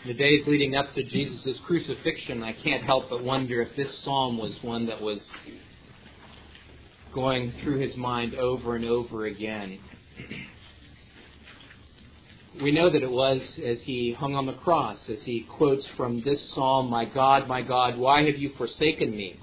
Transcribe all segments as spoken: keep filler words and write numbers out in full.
the days leading up to Jesus' crucifixion, I can't help but wonder if this psalm was one that was going through his mind over and over again. We know that it was as he hung on the cross, as he quotes from this psalm, "My God, my God, why have you forsaken me?"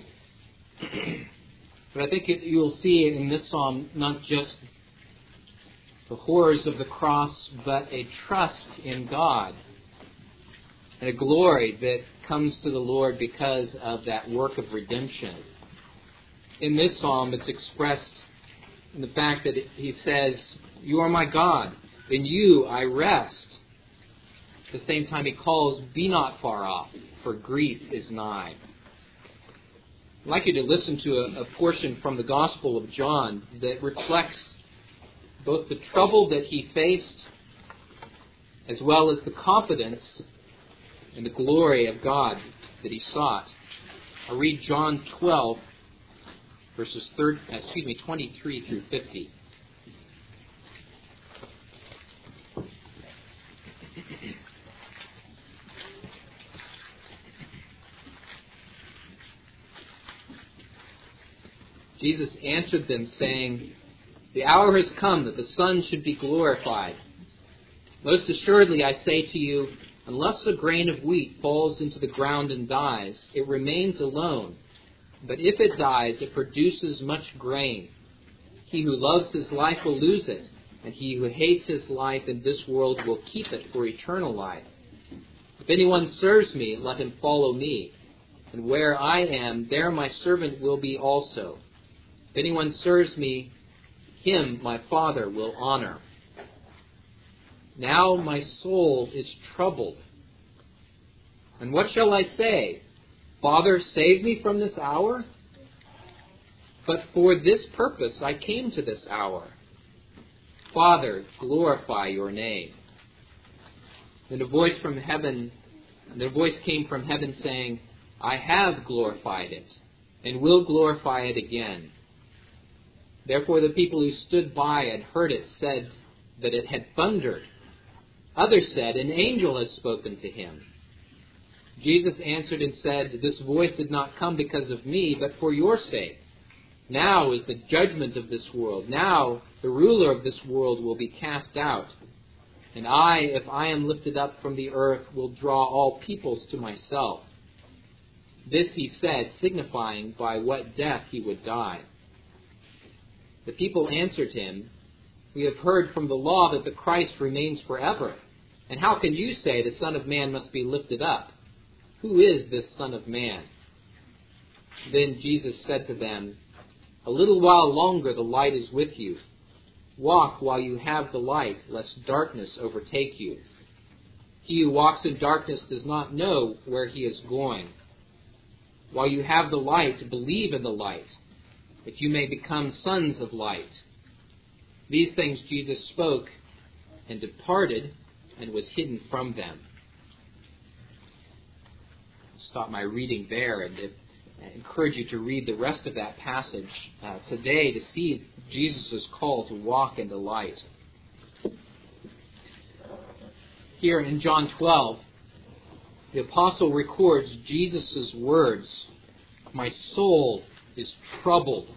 But I think it, you'll see in this psalm not just the horrors of the cross, but a trust in God and a glory that comes to the Lord because of that work of redemption. In this psalm, it's expressed in the fact that he says, "You are my God, in you I rest." At the same time he calls, "Be not far off, for grief is nigh." I'd like you to listen to a, a portion from the Gospel of John that reflects both the trouble that he faced as well as the confidence and the glory of God that he sought. I'll read John twelve, verses third, excuse me, twenty-three through fifty. Jesus answered them, saying, "The hour has come that the Son should be glorified. Most assuredly I say to you, unless a grain of wheat falls into the ground and dies, it remains alone. But if it dies, it produces much grain. He who loves his life will lose it, and he who hates his life in this world will keep it for eternal life. If anyone serves me, let him follow me. And where I am, there my servant will be also. If anyone serves me, him my Father will honor. Now my soul is troubled. And what shall I say? Father, save me from this hour? But for this purpose I came to this hour. Father, glorify your name." Then a voice from heaven, the voice came from heaven saying, "I have glorified it, and will glorify it again." Therefore the people who stood by and heard it said that it had thundered. Others said, "An angel has spoken to him." Jesus answered and said, "This voice did not come because of me, but for your sake. Now is the judgment of this world. Now the ruler of this world will be cast out. And I, if I am lifted up from the earth, will draw all peoples to myself." This he said, signifying by what death he would die. The people answered him, "We have heard from the law that the Christ remains forever. And how can you say the Son of Man must be lifted up? Who is this Son of Man?" Then Jesus said to them, "A little while longer the light is with you. Walk while you have the light, lest darkness overtake you. He who walks in darkness does not know where he is going. While you have the light, believe in the light, that you may become sons of light." These things Jesus spoke and departed and was hidden from them. I'll stop my reading there and I encourage you to read the rest of that passage uh, today to see Jesus' call to walk in the light. Here in John twelve, the apostle records Jesus' words, "My soul is troubled."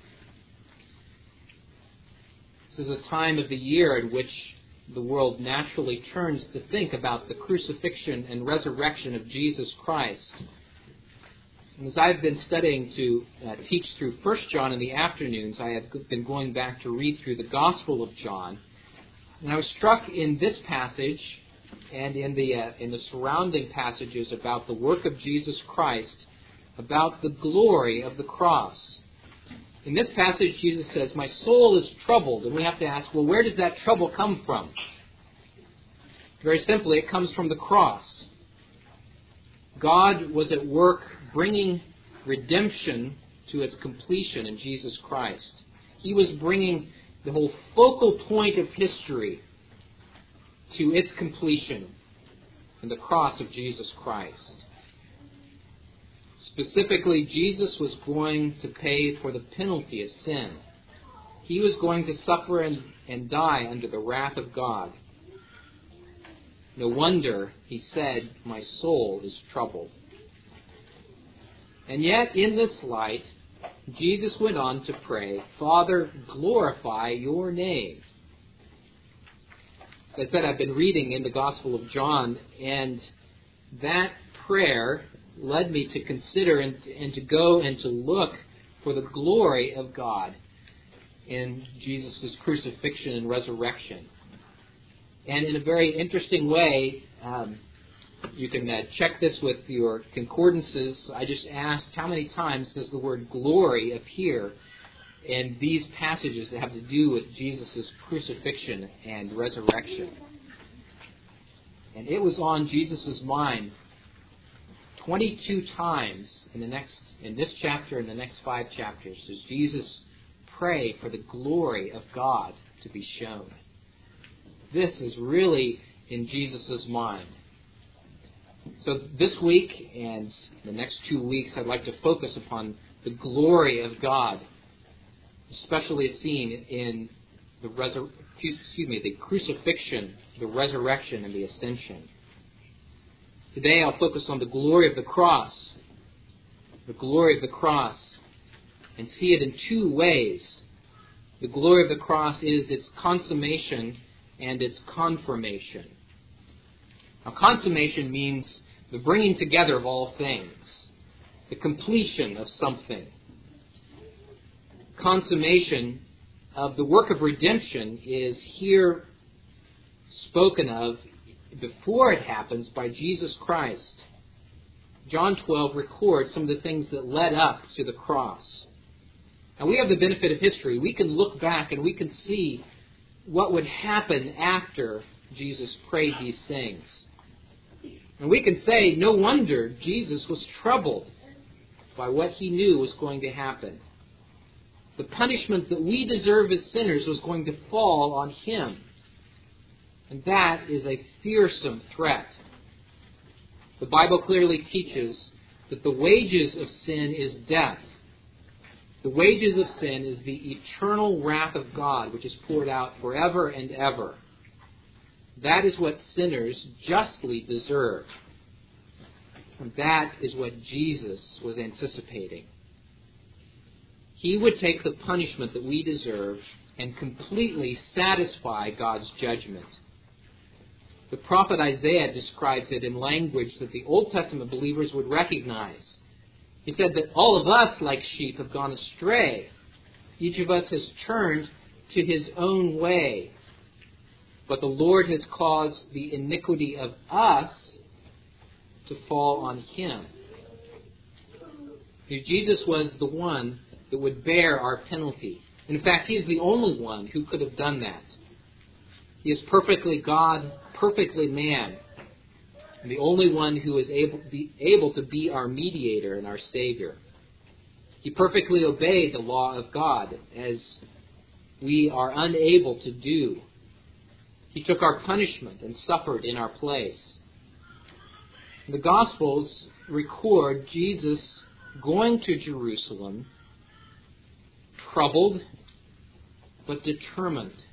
This is a time of the year in which the world naturally turns to think about the crucifixion and resurrection of Jesus Christ. And as I've been studying to uh, teach through First John in the afternoons, I have been going back to read through the Gospel of John. And I was struck in this passage and in the uh, in the surrounding passages about the work of Jesus Christ, about the glory of the cross. In this passage, Jesus says, "My soul is troubled." And we have to ask, well, where does that trouble come from? Very simply, it comes from the cross. God was at work bringing redemption to its completion in Jesus Christ. He was bringing the whole focal point of history to its completion in the cross of Jesus Christ. Specifically, Jesus was going to pay for the penalty of sin. He was going to suffer and, and die under the wrath of God. No wonder he said, my soul is troubled. And yet, in this light, Jesus went on to pray, Father, glorify your name. As I said, I've been reading in the Gospel of John, and that prayer led me to consider and to, and to go and to look for the glory of God in Jesus' crucifixion and resurrection. And in a very interesting way, um, you can uh, check this with your concordances. I just asked, how many times does the word glory appear in these passages that have to do with Jesus' crucifixion and resurrection? And it was on Jesus' mind twenty-two times in the next in this chapter and the next five chapters does Jesus pray for the glory of God to be shown. This is really in Jesus' mind. So this week and the next two weeks, I'd like to focus upon the glory of God, especially seen in the resur- excuse me, the crucifixion, the resurrection, and the ascension. Today I'll focus on the glory of the cross, the glory of the cross, and see it in two ways. The glory of the cross is its consummation and its confirmation. Now, consummation means the bringing together of all things, the completion of something. Consummation of the work of redemption is here spoken of before it happens by Jesus Christ. John twelve records some of the things that led up to the cross. And we have the benefit of history. We can look back and we can see what would happen after Jesus prayed these things. And we can say, no wonder Jesus was troubled by what he knew was going to happen. The punishment that we deserve as sinners was going to fall on him. And that is a fearsome threat. The Bible clearly teaches that the wages of sin is death. The wages of sin is the eternal wrath of God, which is poured out forever and ever. That is what sinners justly deserve. And that is what Jesus was anticipating. He would take the punishment that we deserve and completely satisfy God's judgment. The prophet Isaiah describes it in language that the Old Testament believers would recognize. He said that all of us, like sheep, have gone astray. Each of us has turned to his own way. But the Lord has caused the iniquity of us to fall on him. Jesus was the one that would bear our penalty. In fact, he's the only one who could have done that. He is perfectly God, perfectly man, and the only one who is able, be, able to be our mediator and our Savior. He perfectly obeyed the law of God, as we are unable to do. He took our punishment and suffered in our place. The Gospels record Jesus going to Jerusalem, troubled but determined.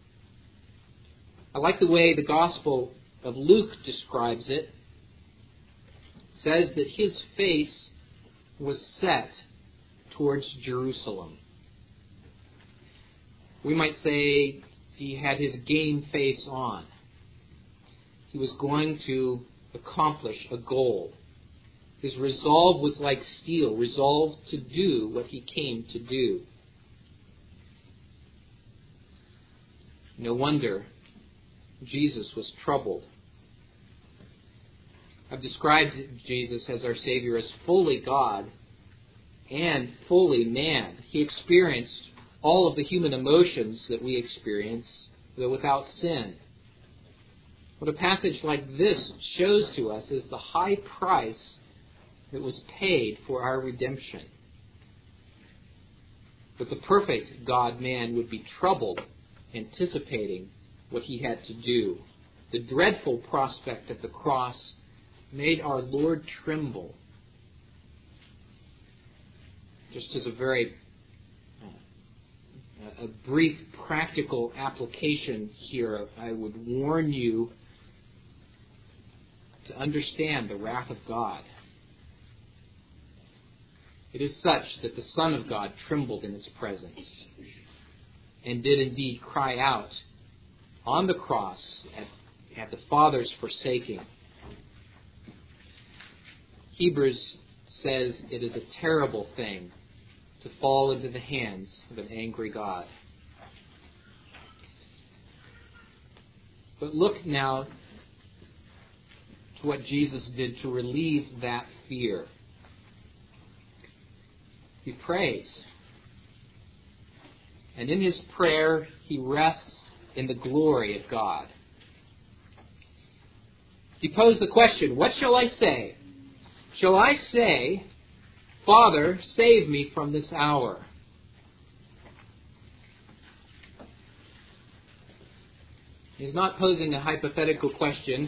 I like the way the Gospel of Luke describes it. It says that his face was set towards Jerusalem. We might say he had his game face on. He was going to accomplish a goal. His resolve was like steel, resolved to do what he came to do. No wonder Jesus was troubled. I've described Jesus as our Savior as fully God and fully man. He experienced all of the human emotions that we experience, though without sin. What a passage like this shows to us is the high price that was paid for our redemption. But the perfect God-man would be troubled, anticipating what he had to do. The dreadful prospect of the cross made our Lord tremble. Just as a very uh, a brief practical application here, I would warn you to understand the wrath of God. It is such that the Son of God trembled in its presence and did indeed cry out on the cross at, at the Father's forsaking. Hebrews says it is a terrible thing to fall into the hands of an angry God. But look now to what Jesus did to relieve that fear. He prays. And in his prayer, he rests in the glory of God. He posed the question, what shall I say? Shall I say, Father, save me from this hour? He's not posing a hypothetical question.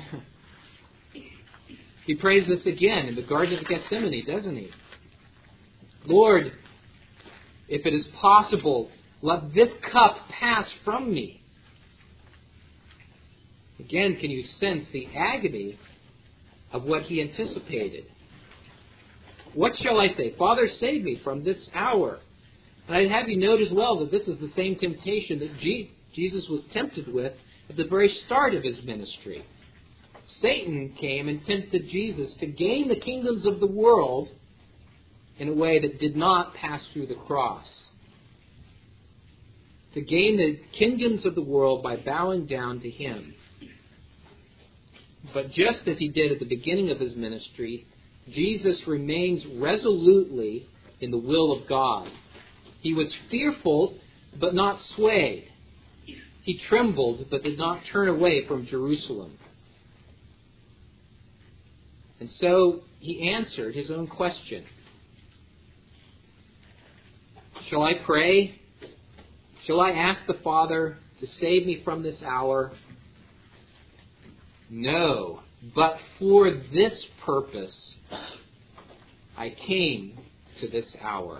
He prays this again in the Garden of Gethsemane, doesn't he? Lord, if it is possible, let this cup pass from me. Again, can you sense the agony of what he anticipated? What shall I say? Father, save me from this hour. And I'd have you note as well that this is the same temptation that G- Jesus was tempted with at the very start of his ministry. Satan came and tempted Jesus to gain the kingdoms of the world in a way that did not pass through the cross. To gain the kingdoms of the world by bowing down to him. But just as he did at the beginning of his ministry, Jesus remains resolutely in the will of God. He was fearful, but not swayed. He trembled, but did not turn away from Jerusalem. And so he answered his own question. Shall I pray? Shall I ask the Father to save me from this hour? No, but for this purpose I came to this hour.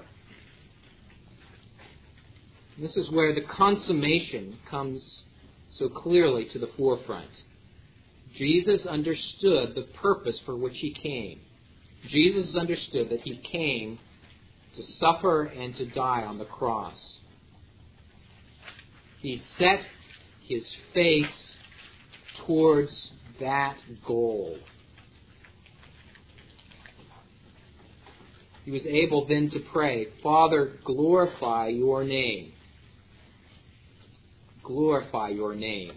This is where the consummation comes so clearly to the forefront. Jesus understood the purpose for which he came. Jesus understood that he came to suffer and to die on the cross. He set his face towards that goal. He was able then to pray, Father, glorify your name. Glorify your name.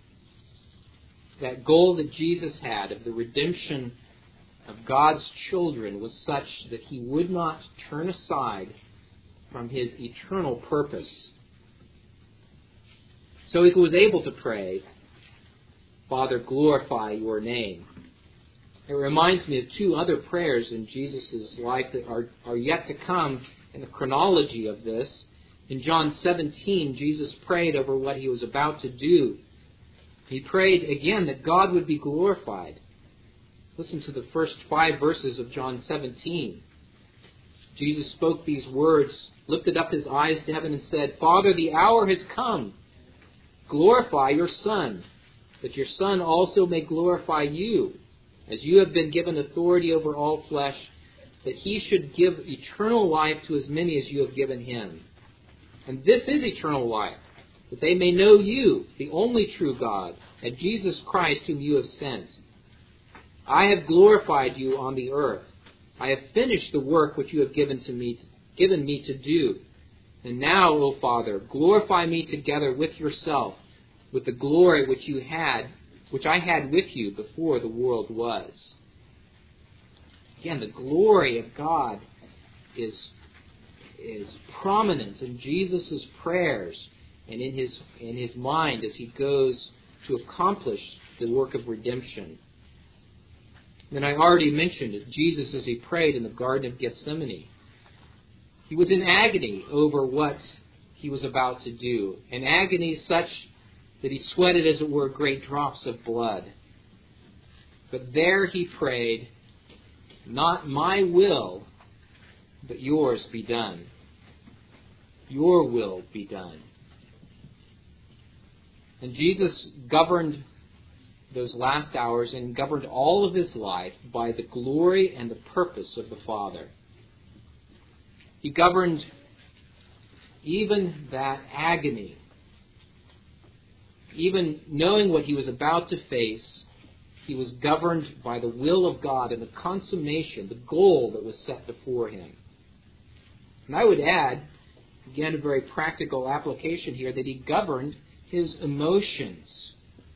That goal that Jesus had of the redemption of God's children was such that he would not turn aside from his eternal purpose. So he was able to pray, Father, glorify your name. It reminds me of two other prayers in Jesus' life that are, are yet to come in the chronology of this. In John seventeen, Jesus prayed over what he was about to do. He prayed again that God would be glorified. Listen to the first five verses of John seventeen. Jesus spoke these words, lifted up his eyes to heaven and said, Father, the hour has come. Glorify your Son, that your Son also may glorify you, as you have been given authority over all flesh, that he should give eternal life to as many as you have given him. And this is eternal life, that they may know you, the only true God, and Jesus Christ whom you have sent. I have glorified you on the earth. I have finished the work which you have given to me, given me to do. And now, O Father, glorify me together with yourself, with the glory which you had, which I had with you before the world was. Again, the glory of God is, is prominent in Jesus' prayers and in his, in his mind as he goes to accomplish the work of redemption. And I already mentioned it, Jesus as he prayed in the Garden of Gethsemane. He was in agony over what he was about to do. An agony such that he sweated, as it were, great drops of blood. But there he prayed, not my will, but yours be done. Your will be done. And Jesus governed those last hours and governed all of his life by the glory and the purpose of the Father. He governed even that agony, even knowing what he was about to face. He was governed by the will of God and the consummation, the goal that was set before him. And I would add, again, a very practical application here, that he governed his emotions.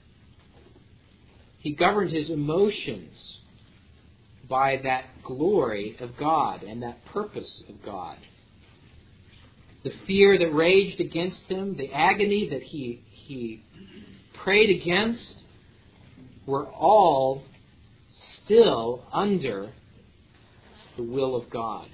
He governed his emotions by that glory of God and that purpose of God. The fear that raged against him, the agony that he, he prayed against, were all still under the will of God.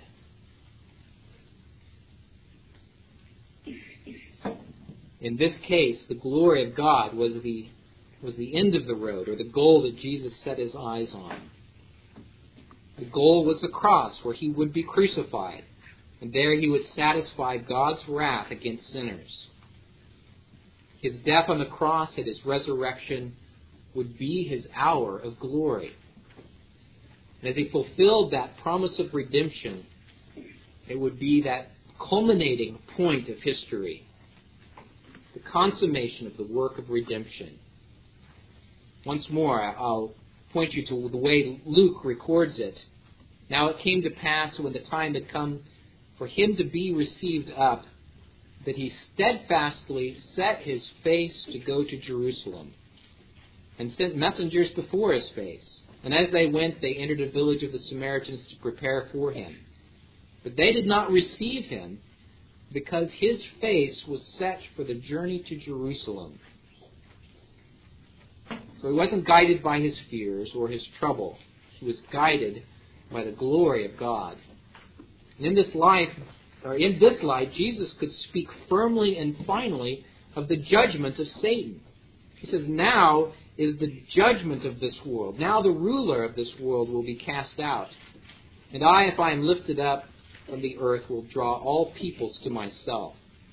In this case, the glory of God was the was the end of the road, or the goal that Jesus set his eyes on. The goal was the cross, where he would be crucified, and there he would satisfy God's wrath against sinners. His death on the cross and his resurrection would be his hour of glory. And as he fulfilled that promise of redemption, it would be that culminating point of history, the consummation of the work of redemption. Once more, I'll point you to the way Luke records it. Now it came to pass, when the time had come for him to be received up, that he steadfastly set his face to go to Jerusalem, and sent messengers before his face. And as they went, they entered a village of the Samaritans to prepare for him. But they did not receive him, because his face was set for the journey to Jerusalem. So he wasn't guided by his fears or his trouble. He was guided by the glory of God. And in this life, or in this light, Jesus could speak firmly and finally of the judgment of Satan. He says, now is the judgment of this world. Now the ruler of this world will be cast out. And I, if I am lifted up from the earth, will draw all peoples to myself.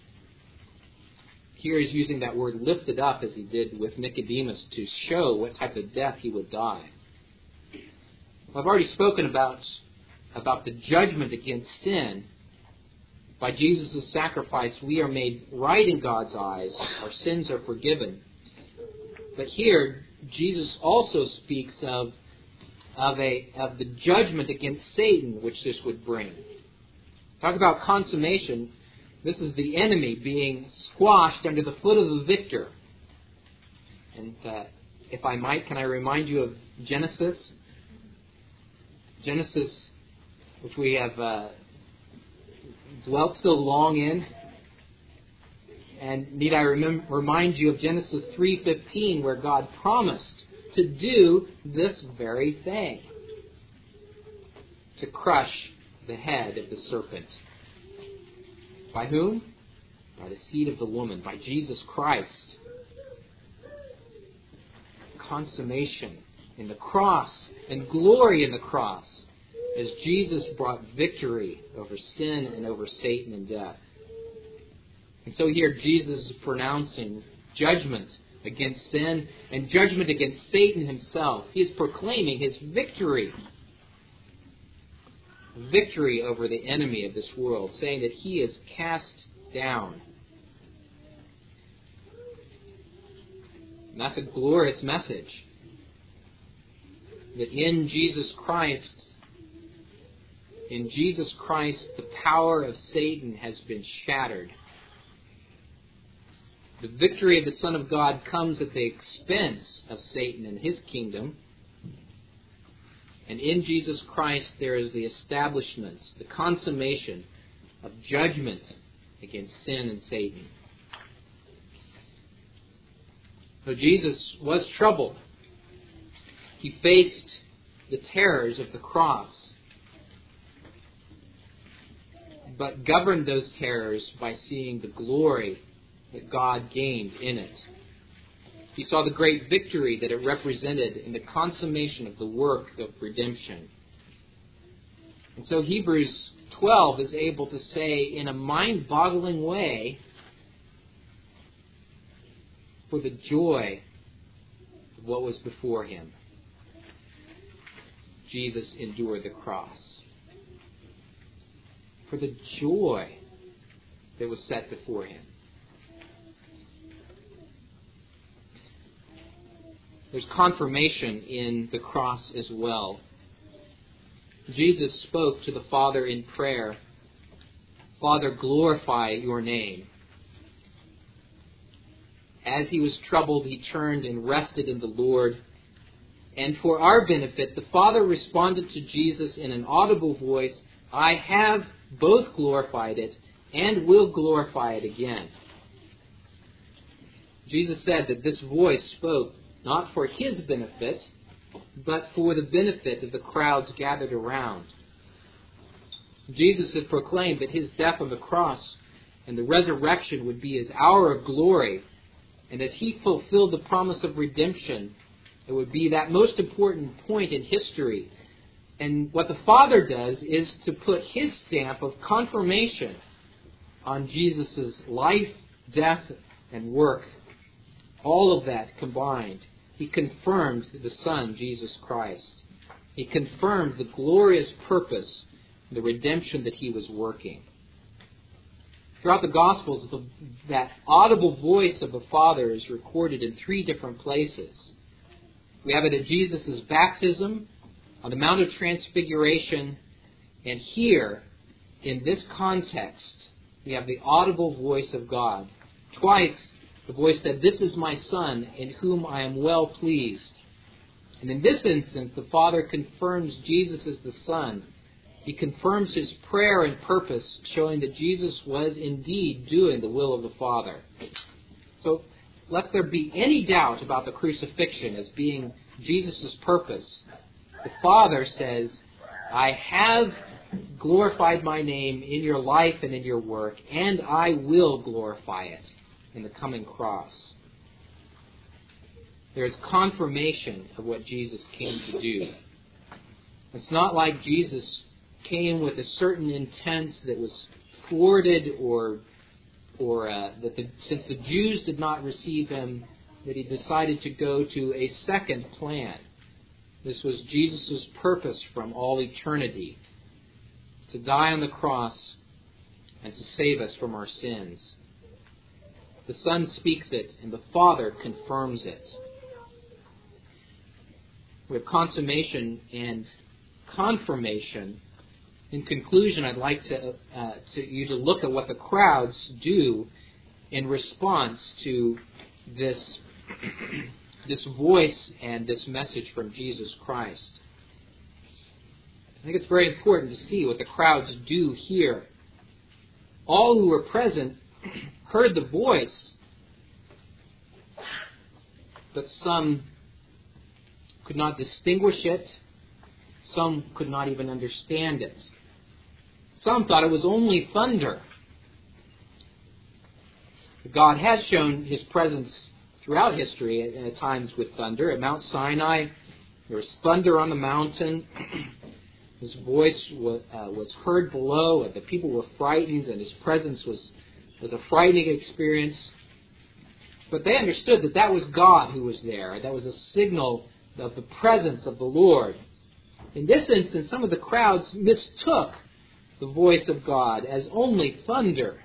Here he's using that word lifted up, as he did with Nicodemus, to show what type of death he would die. Well, I've already spoken about, about the judgment against sin. By Jesus' sacrifice, we are made right in God's eyes. Our sins are forgiven. But here, Jesus also speaks of, of, a, of the judgment against Satan, which this would bring. Talk about consummation. This is the enemy being squashed under the foot of the victor. And uh, if I might, can I remind you of Genesis? Genesis, which we have uh, dwelt so long in. And need I remem- remind you of Genesis three fifteen, where God promised to do this very thing, to crush the head of the serpent. By whom? By the seed of the woman, by Jesus Christ. Consummation in the cross and glory in the cross, as Jesus brought victory over sin and over Satan and death. And so here Jesus is pronouncing judgment against sin and judgment against Satan himself. He is proclaiming his victory. Victory over the enemy of this world, saying that he is cast down. And that's a glorious message. That in Jesus Christ, in Jesus Christ, the power of Satan has been shattered. The victory of the Son of God comes at the expense of Satan and his kingdom. And in Jesus Christ there is the establishment, the consummation of judgment against sin and Satan. So Jesus was troubled. He faced the terrors of the cross, but governed those terrors by seeing the glory that God gained in it. He saw the great victory that it represented in the consummation of the work of redemption. And so Hebrews twelve is able to say in a mind-boggling way, for the joy of what was before him. Jesus endured the cross for the joy that was set before him. There's confirmation in the cross as well. Jesus spoke to the Father in prayer, "Father, glorify your name." As he was troubled, he turned and rested in the Lord. And for our benefit, the Father responded to Jesus in an audible voice, "I have both glorified it and will glorify it again." Jesus said that this voice spoke not for his benefit, but for the benefit of the crowds gathered around. Jesus had proclaimed that his death on the cross and the resurrection would be his hour of glory, and as he fulfilled the promise of redemption, it would be that most important point in history. And what the Father does is to put his stamp of confirmation on Jesus' life, death, and work. All of that combined. He confirmed the Son, Jesus Christ. He confirmed the glorious purpose, the redemption that he was working. Throughout the Gospels, the, that audible voice of the Father is recorded in three different places. We have it at Jesus' baptism, on the Mount of Transfiguration, and here, in this context, we have the audible voice of God. Twice, the voice said, "This is my Son, in whom I am well pleased." And in this instance, the Father confirms Jesus as the Son. He confirms his prayer and purpose, showing that Jesus was indeed doing the will of the Father. So, lest there be any doubt about the crucifixion as being Jesus' purpose, the Father says, "I have glorified my name in your life and in your work, and I will glorify it in the coming cross." There is confirmation of what Jesus came to do. It's not like Jesus came with a certain intent that was thwarted, or or uh, that the, since the Jews did not receive him, that he decided to go to a second plan. This was Jesus' purpose from all eternity, to die on the cross and to save us from our sins. The Son speaks it, and the Father confirms it. We have consummation and confirmation. In conclusion, I'd like to, uh, to you to look at what the crowds do in response to this, this voice and this message from Jesus Christ. I think it's very important to see what the crowds do here. All who were present heard the voice, but some could not distinguish it. Some could not even understand it. Some thought it was only thunder. God has shown his presence throughout history at, at times with thunder. At Mount Sinai, there was thunder on the mountain. His voice was, uh, was heard below, and the people were frightened, and his presence was, was a frightening experience. But they understood that that was God who was there. That was a signal of the presence of the Lord. In this instance, some of the crowds mistook the voice of God as only thunder.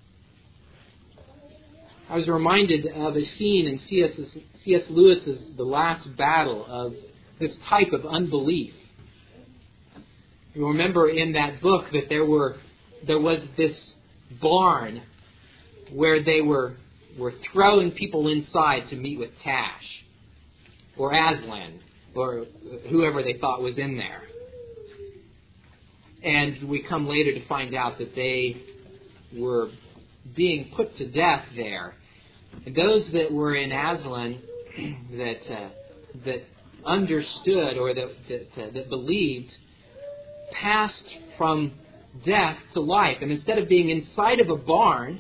I was reminded of a scene in C S Lewis's The Last Battle of this type of unbelief. You remember in that book that there were there was this barn where they were were throwing people inside to meet with Tash or Aslan or whoever they thought was in there. And we come later to find out that they were being put to death there. And those that were in Aslan that uh, that understood or that that, uh, that believed passed from death to life. And instead of being inside of a barn,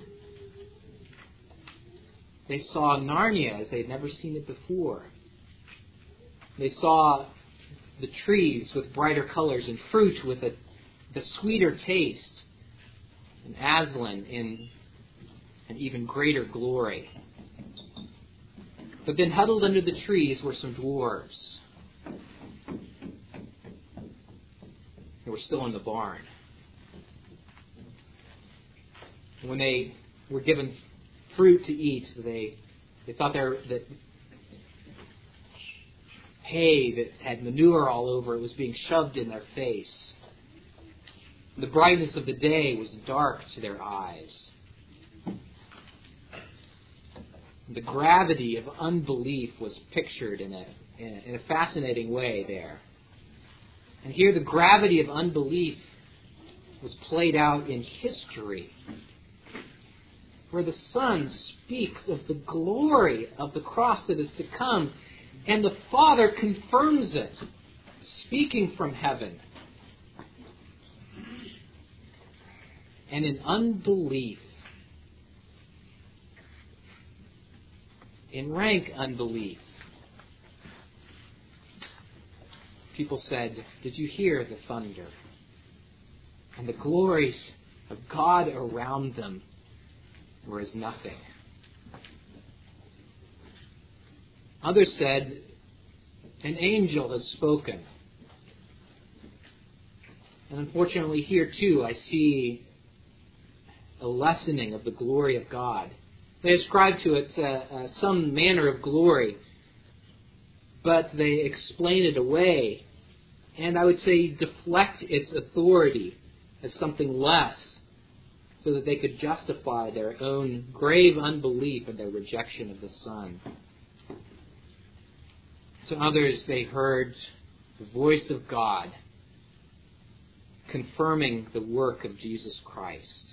they saw Narnia as they'd never seen it before. They saw the trees with brighter colors and fruit with a, the sweeter taste, and Aslan in an even greater glory. But then huddled under the trees were some dwarves. They were still in the barn. When they were given fruit to eat, they they thought they were, that hay that had manure all over it was being shoved in their face. The brightness of the day was dark to their eyes. The gravity of unbelief was pictured in a, in a fascinating way there. And here the gravity of unbelief was played out in history, where the Son speaks of the glory of the cross that is to come, and the Father confirms it, speaking from heaven. And in unbelief, in rank unbelief, people said, "Did you hear the thunder?" And the glories of God around them were as nothing. Others said, "An angel has spoken." And unfortunately here too I see a lessening of the glory of God. They ascribe to it uh, uh, some manner of glory, but they explain it away, and I would say deflect its authority as something less, so that they could justify their own grave unbelief and their rejection of the Son. To others, they heard the voice of God confirming the work of Jesus Christ.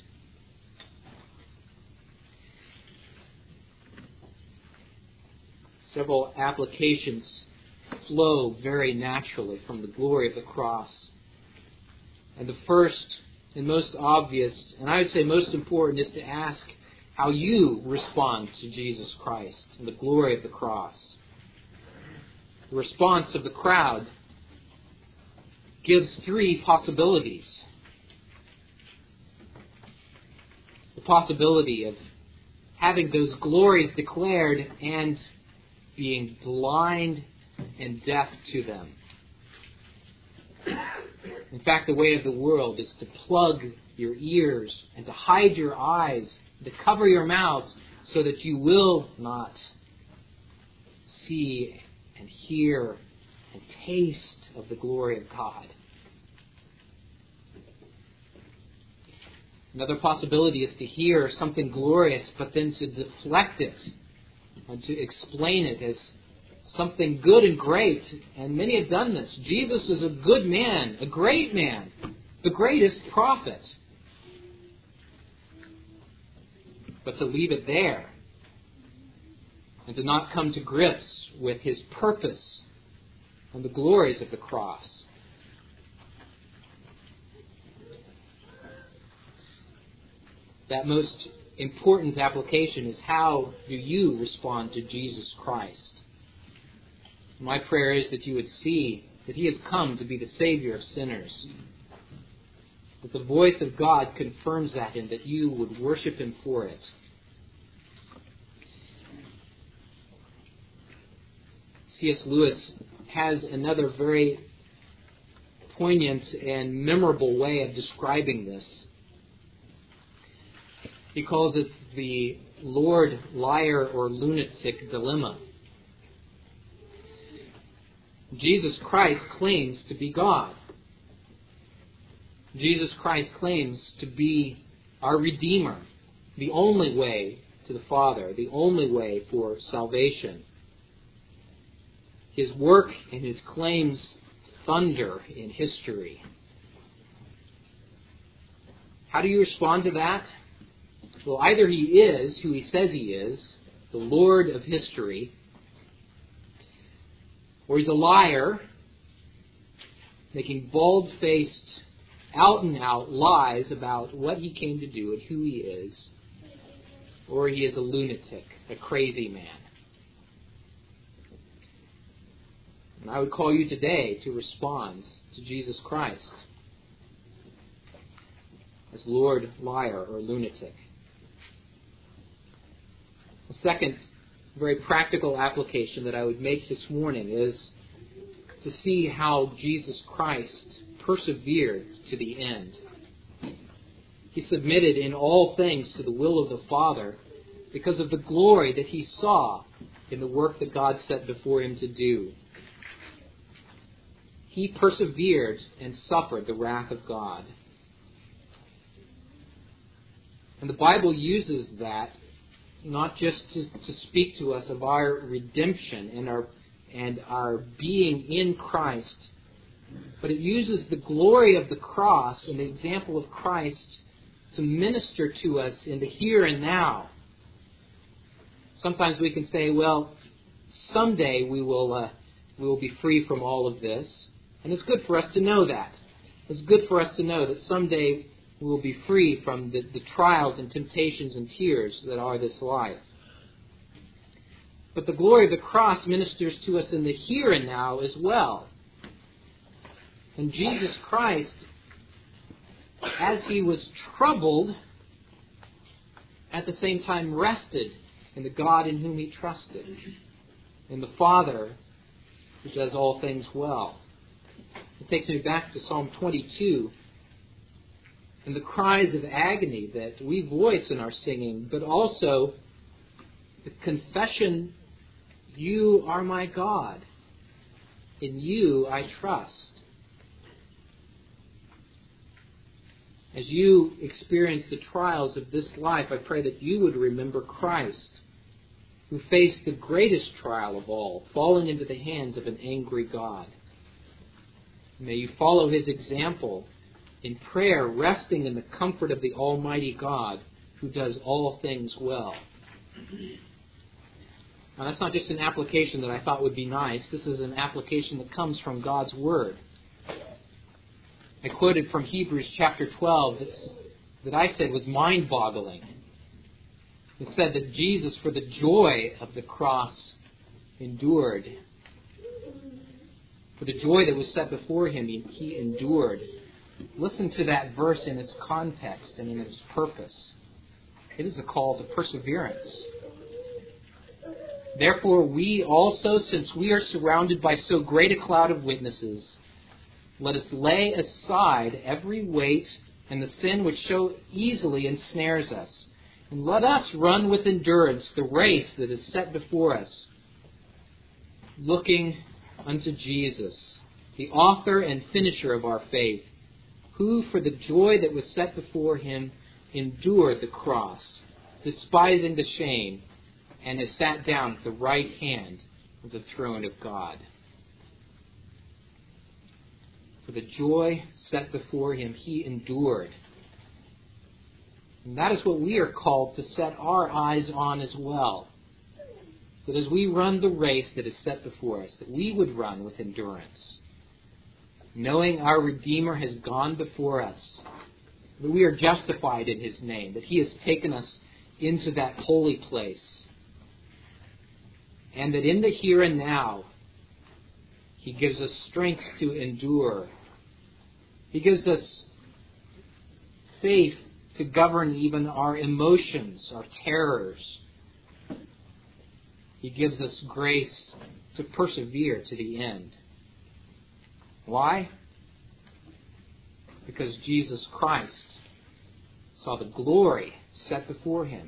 Several applications flow very naturally from the glory of the cross. And the first and most obvious, and I would say most important, is to ask how you respond to Jesus Christ and the glory of the cross. The response of the crowd gives three possibilities. The possibility of having those glories declared and being blind and deaf to them. In fact, the way of the world is to plug your ears and to hide your eyes, to cover your mouths so that you will not see and hear and taste of the glory of God. Another possibility is to hear something glorious, but then to deflect it and to explain it as something good and great. And many have done this. Jesus is a good man, a great man, the greatest prophet. But to leave it there and to not come to grips with his purpose and the glories of the cross. That most important application is, how do you respond to Jesus Christ? My prayer is that you would see that he has come to be the Savior of sinners, that the voice of God confirms that, and that you would worship him for it. C S Lewis has another very poignant and memorable way of describing this. He calls it the Lord, liar, or lunatic dilemma. Jesus Christ claims to be God. Jesus Christ claims to be our Redeemer, the only way to the Father, the only way for salvation. His work and his claims thunder in history. How do you respond to that? Well, either he is who he says he is, the Lord of history, or he's a liar, making bald-faced, out-and-out lies about what he came to do and who he is, or he is a lunatic, a crazy man. And I would call you today to respond to Jesus Christ as Lord, liar, or lunatic. The second A very practical application that I would make this morning is to see how Jesus Christ persevered to the end. He submitted in all things to the will of the Father because of the glory that he saw in the work that God set before him to do. He persevered and suffered the wrath of God. And the Bible uses that not just to, to speak to us of our redemption and our and our being in Christ, but it uses the glory of the cross and the example of Christ to minister to us in the here and now. Sometimes we can say, well, someday we will uh, we will be free from all of this. And it's good for us to know that. It's good for us to know that someday we will be free from the, the trials and temptations and tears that are this life. But the glory of the cross ministers to us in the here and now as well. And Jesus Christ, as he was troubled, at the same time rested in the God in whom he trusted, in the Father who does all things well. It takes me back to Psalm twenty-two and the cries of agony that we voice in our singing, but also the confession, you are my God. In you I trust. As you experience the trials of this life, I pray that you would remember Christ, who faced the greatest trial of all, falling into the hands of an angry God. May you follow his example in prayer, resting in the comfort of the Almighty God, who does all things well. Now, that's not just an application that I thought would be nice. This is an application that comes from God's Word. I quoted from Hebrews chapter twelve that I said was mind-boggling. It said that Jesus, for the joy of the cross, endured. For the joy that was set before him, he endured. Listen to that verse in its context and in its purpose. It is a call to perseverance. Therefore, we also, since we are surrounded by so great a cloud of witnesses, let us lay aside every weight and the sin which so easily ensnares us, and let us run with endurance the race that is set before us, looking unto Jesus, the author and finisher of our faith, who for the joy that was set before him endured the cross, despising the shame, and has sat down at the right hand of the throne of God. For the joy set before him, he endured. And that is what we are called to set our eyes on as well. That as we run the race that is set before us, that we would run with endurance, knowing our Redeemer has gone before us, that we are justified in his name, that he has taken us into that holy place, and that in the here and now, he gives us strength to endure. He gives us faith to govern even our emotions, our terrors. He gives us grace to persevere to the end. Why? Because Jesus Christ saw the glory set before him,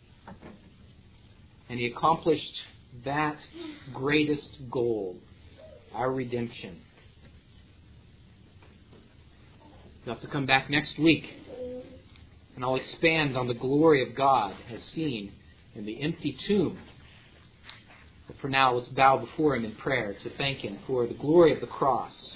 and he accomplished that greatest goal, our redemption. You'll have to come back next week, and I'll expand on the glory of God as seen in the empty tomb. But for now, let's bow before him in prayer to thank him for the glory of the cross.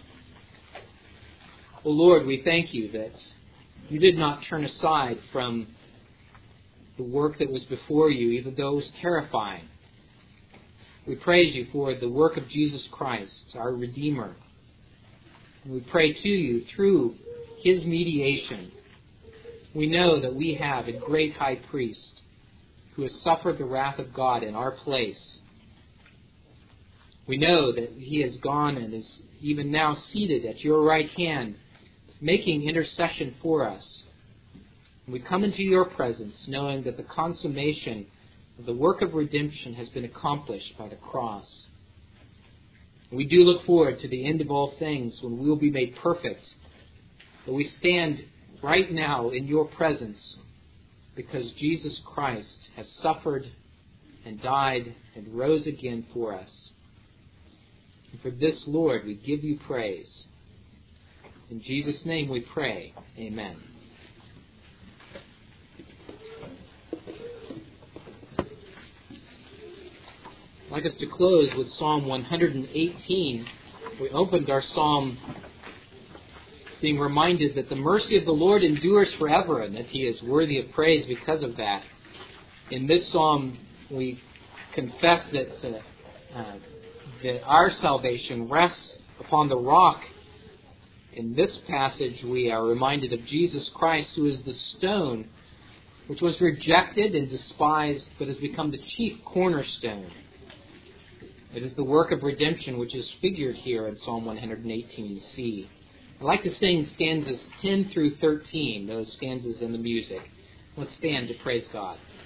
O Lord, we thank you that you did not turn aside from the work that was before you, even though it was terrifying. We praise you for the work of Jesus Christ, our Redeemer. And we pray to you through his mediation. We know that we have a great high priest who has suffered the wrath of God in our place. We know that he has gone and is even now seated at your right hand, making intercession for us. And we come into your presence knowing that the consummation The work of redemption has been accomplished by the cross. We do look forward to the end of all things when we will be made perfect. But we stand right now in your presence because Jesus Christ has suffered and died and rose again for us. And for this, Lord, we give you praise. In Jesus' name we pray. Amen. I'd like us to close with Psalm one hundred eighteen. We opened our psalm being reminded that the mercy of the Lord endures forever and that He is worthy of praise because of that. In this psalm, we confess that, uh, uh, that our salvation rests upon the rock. In this passage, we are reminded of Jesus Christ, who is the stone which was rejected and despised, but has become the chief cornerstone. It is the work of redemption which is figured here in Psalm one hundred eighteen C. I'd like to sing stanzas ten through thirteen, those stanzas in the music. Let's stand to praise God.